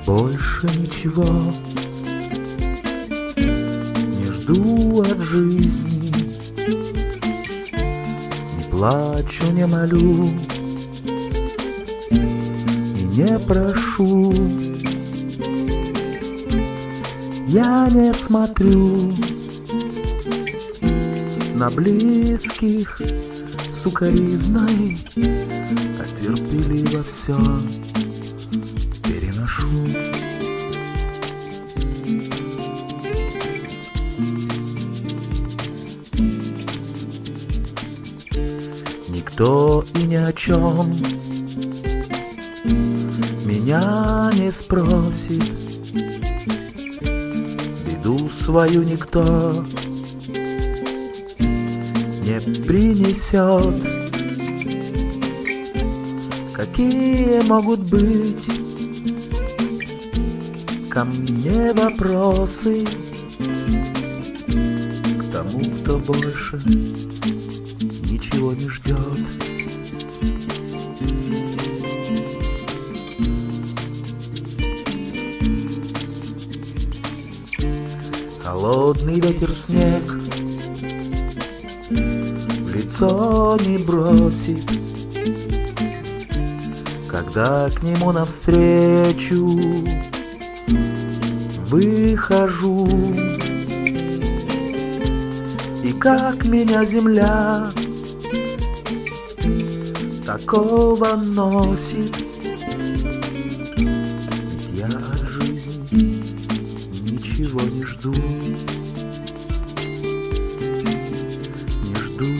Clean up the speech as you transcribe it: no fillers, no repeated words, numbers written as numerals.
Больше ничего не жду от жизни, не плачу, не молю и не прошу. Я не смотрю на близких сукоризной, а терпеливо все переношу. Никто и ни о чем меня не спросит, беду свою никто не принесет. Какие могут быть ко мне вопросы к тому, кто больше ничего не ждет? Холодный ветер, снег в лицо не бросит, когда к нему навстречу выхожу. И как меня земля такого носит, ведь я от жизни ничего не жду, не жду.